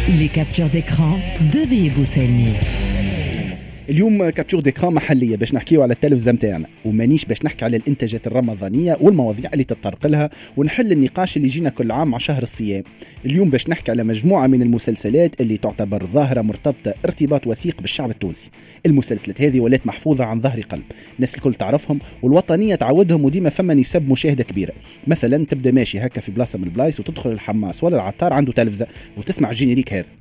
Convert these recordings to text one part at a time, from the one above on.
Les captures d'écran de ذي بوسلمي. اليوم كابتور ديكران محليه باش نحكيو على التلفزه نتاعنا، ومانيش باش نحكي على الانتاجات الرمضانيه والمواضيع اللي تتطرق لها ونحل النقاش اللي يجينا كل عام مع شهر الصيام. اليوم باش نحكي على مجموعه من المسلسلات اللي تعتبر ظاهره مرتبطه ارتباط وثيق بالشعب التونسي. المسلسلات هذه ولات محفوظه عن ظهر قلب، الناس الكل تعرفهم والوطنيه تعودهم، وديما فما نسب مشاهده كبيره. مثلا تبدا ماشي هكا في بلاصه من البلايص وتدخل الحماس ولا العطار عنده تلفزه وتسمع الجينيريك هذا.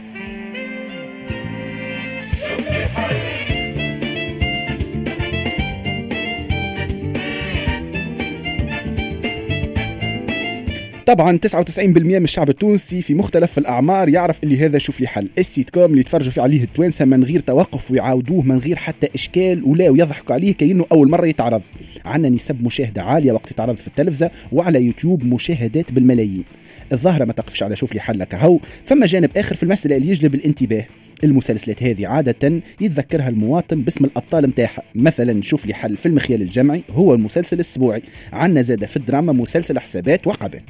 طبعا 99% من الشعب التونسي في مختلف الأعمار يعرف اللي هذا شوف لي حل، السيت كوم اللي يتفرجوا فيه عليه التوانسة من غير توقف ويعاودوه من غير حتى إشكال ولا ويضحكوا عليه كأنه أول مرة يتعرض. عنا نسب مشاهدة عالية وقت يتعرض في التلفزة وعلى يوتيوب مشاهدات بالملايين. الظاهرة ما تقفش على شوف لي حل كهو، فما جانب آخر في المسألة اللي يجلب الانتباه. المسلسلات هذه عادة يتذكرها المواطن باسم الأبطال متاعها. مثلا شوف لي حل في المخيال الجمعي هو المسلسل الأسبوعي. عنا زادة في الدراما مسلسل حسابات وعقبات.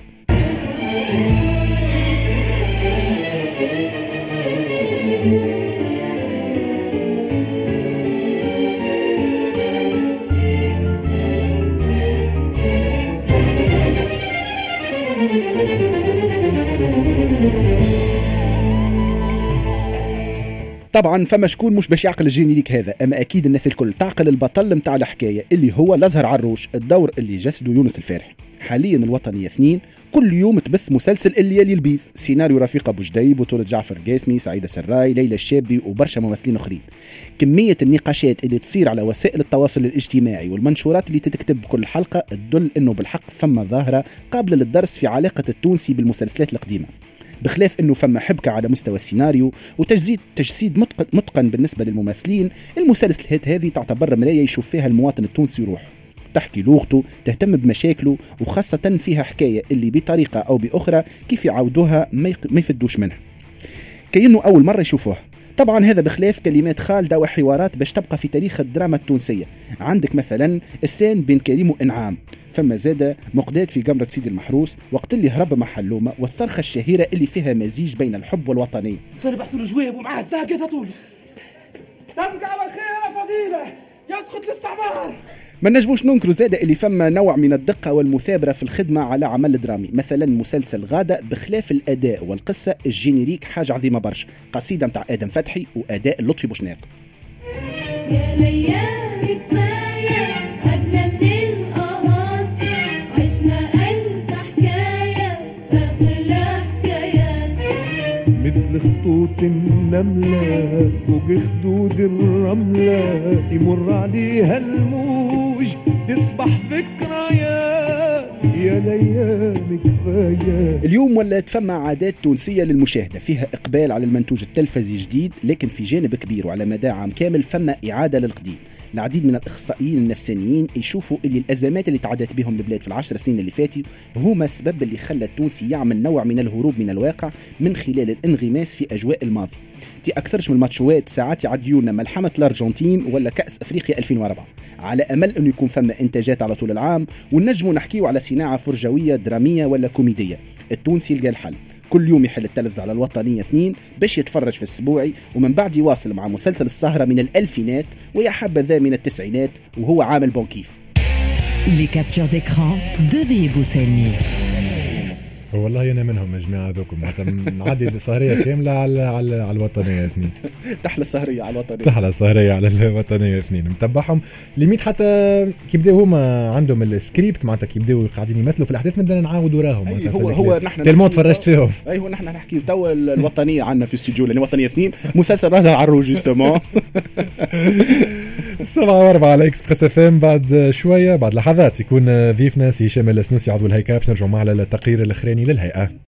طبعا فما شكون مش باش يعقل الجينيريك هذا، اما اكيد الناس الكل تعقل البطل متاع الحكايه اللي هو الازهر عروش، الدور اللي جسده يونس الفارحي. حاليا الوطنية 2 كل يوم تبث مسلسل اللي يلي البيث، سيناريو رفيق ابو جديد، بطولة جعفر القاسمي، سعيدة سراي، ليلى الشابي وبرشا ممثلين اخرين. كمية النقاشات اللي تصير على وسائل التواصل الاجتماعي والمنشورات اللي تتكتب كل حلقة تدل انه بالحق ثم ظاهرة قابلة للدرس في علاقة التونسي بالمسلسلات القديمة. بخلاف انه فما حبكة على مستوى السيناريو وتجسيد متقن بالنسبة للممثلين، المسلسلات هذه تعتبر مراية يشوف فيها المواطن التونسي روح، تحكي لغته، تهتم بمشاكله، وخاصة فيها حكاية اللي بطريقة أو بأخرى كيف يعودوها ما يفدوش منها كأنه أول مرة يشوفوها. طبعا هذا بخلاف كلمات خالدة وحوارات باش تبقى في تاريخ الدراما التونسية. عندك مثلا السين بين كريم وإنعام، فما زادة مقداد في قمرة سيدي المحروس، وقت اللي هرب مع حلومة، والصرخة الشهيرة اللي فيها مزيج بين الحب والوطنية. تربح له جويب ومعاه سداقة طول. تبقى على خير يا فضيلة، يسقط الاستعمار. ما نجموش ننكروا زادة اللي فما نوع من الدقة والمثابرة في الخدمة على عمل درامي. مثلا مسلسل غادة بخلاف الأداء والقصة الجينيريك حاجة عظيمة برشا، قصيدة متاع آدم فتحي وأداء لطفي بوشناق. يا ليالي كفاية أبنى من القمر، عشنا ألف حكاية آخر الحكايات، مثل خطوط النملة فوق خدود الرملة، يمر عليها الموج تصبح ذكريات، يا ليالي كفاية. اليوم ولات فما عادات تونسية للمشاهدة فيها إقبال على المنتوج التلفزي جديد، لكن في جانب كبير وعلى مدى عام كامل فما إعادة للقديم. العديد من الأخصائيين النفسانيين يشوفوا اللي الأزمات اللي تعدت بهم البلاد في العشر سنين اللي فاتوا هما السبب اللي خلى التونسي يعمل نوع من الهروب من الواقع من خلال الانغماس في أجواء الماضي. تي أكثرش من الماتشوات ساعات يعديونا ملحمة الأرجنتين ولا كأس أفريقيا 2004، على أمل أنه يكون فما إنتاجات على طول العام ونجموا نحكيو على صناعة فرجوية درامية ولا كوميدية. التونسي يلقى الحل، كل يوم يحل التلفز على الوطنية 2 باش يتفرج في الأسبوعي، ومن بعد يواصل مع مسلسل السهرة من الألفينات ويا حبذا من التسعينات وهو عامل بونكيف. Les captures d'écran de ذي بوسلمي. والله انا منهم يا جماعه هذوكم، نعدي السهريه كامله على الوطنيه 2. تحلى السهريه على الوطنيه، تحلى السهريه على الوطنيه 2 متبعهم ليميت. حتى كي بداو هما عندهم السكريبت معناتها كي بداو قاعدين يمثلوا في الاحداث بدنا نعاودوا راهم. هو نحن تلمو تفرجت فيهم. ايوه نحن نحكي توا الوطنيه عندنا في استوديو الوطنيه 2 مسلسل راجل عروج جوستومون 7:04 على اكسبريس اف ام. بعد شويه بعد لحظات يكون ضيفنا سي هشام السنوسي عضو الهيئه باش نرجعوا معنا للتقرير الاخراني للهيئه.